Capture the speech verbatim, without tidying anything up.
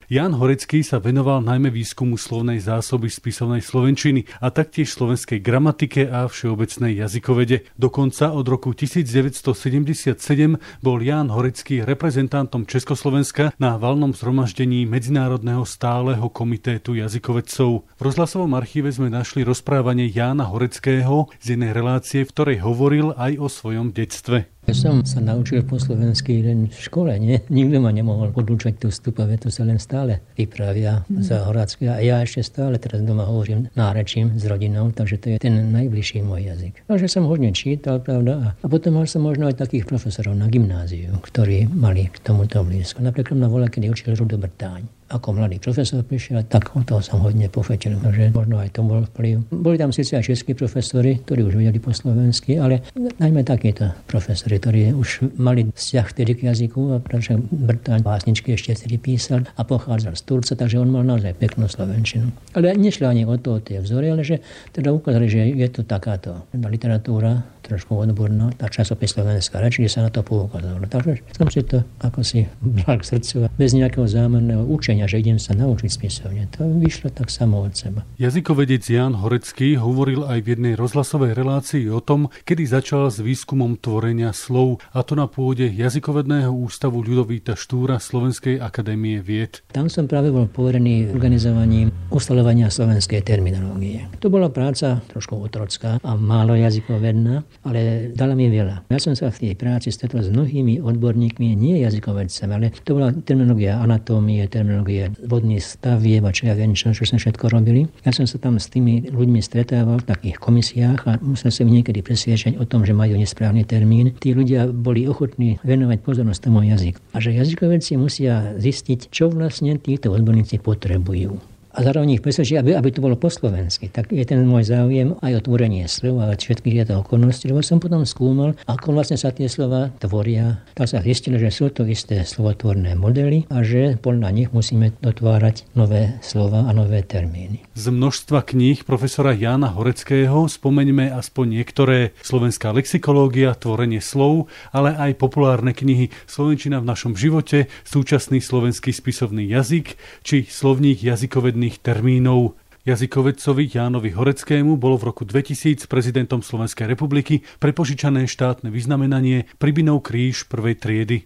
Ján Horecký sa venoval najmä výskumu slovnej zásoby spisovnej slovenčiny a taktiež slovenskej gramatike a všeobecnej jazykovede. Dokonca od roku devätnásťsedemdesiatsedem bol Ján Horecký reprezentantom Československa na valnom zhromaždení Medzinárodného stáleho komitétu jazykovedcov. V rozhlasovom archíve sme našli rozprávanie Jána Horeckého z jednej relácie, v ktorej hovoril aj o svojom detstve. Ja som sa naučil po slovensky len v škole, nie? Nikto ma nemohol podúčať tú vstupové, to sa len stále vypravia mm. za Horáckého. A ja ešte stále teraz doma hovorím nárečím s rodinou, takže to je ten najbližší môj jazyk. Takže som hodne čítal, pravda? A potom mal som možno aj takých profesorov na gymnáziu, ktorí mali k tomuto blízko. Napríklad ma volá, kedy učil Rudo Brtáň. Ako mladý profesor prišiel, tak o toho som hodne pofetil, takže možno aj to bol vplyv. Boli tam síce aj českí profesori, ktorí už vedeli po slovensky, ale najmä takíto profesori, ktorí už mali vzťah vtedy k jazyku, a pretože Brtáň básničky ešte vtedy písal a pochádzal z Turca, takže on mal naozaj peknú slovenčinu. Ale nešlo ani o to, o tie vzory, ale že teda ukázali, že je to takáto literatúra, trošku odborná, tá časopis Slovenská reč, kde sa na to poukázalo. Takže som si to ako si bral k srdcu bez nejakého zámerného učenia, že idem sa naučiť spisovne. To vyšlo tak samo od seba. Jazykovedec Ján Horecký hovoril aj v jednej rozhlasovej relácii o tom, kedy začal s výskumom tvorenia slov, a to na pôde Jazykovedného ústavu Ľudovíta Štúra Slovenskej akadémie vied. Tam som práve bol poverený organizovaním ustalovania slovenskej terminológie. To bola práca trošku otrocká a málo jazykovedná, ale dala mi veľa. Ja som sa v tej práci stretol s mnohými odborníkmi, nie jazykovedcami, ale to bola terminológia anatómie, terminológia vodných stavieb a čo ja viem, čo, čo sme všetko robili. Ja som sa tam s tými ľuďmi stretával v takých komisiách a musel som niekedy presviečať o tom, že majú nesprávny termín. Tí ľudia boli ochotní venovať pozornosť tomu jazyku. A že jazykovedci musia zistiť, čo vlastne títo odborníci potrebujú. A zároveň ich presvedčiť, aby, aby to bolo po slovensky. Tak je ten môj záujem aj o tvorenie slov a všetky tieto okolnosti, lebo som potom skúmal, ako vlastne sa tie slova tvoria. Tak sa zistilo, že sú to isté slovotvorné modely a že podľa nich musíme dotvárať nové slova a nové termíny. Z množstva kníh profesora Jána Horeckého spomeňme aspoň niektoré: Slovenská lexikológia, tvorenie slov, ale aj populárne knihy Slovenčina v našom živote, súčasný slovenský spisovný jazyk či slovník jazykovedných termínov. Jazykovedcovi Jánovi Horeckému bolo v roku dvetisíc prezidentom Slovenskej republiky prepožičané štátne vyznamenanie Pribinov kríž prvej triedy.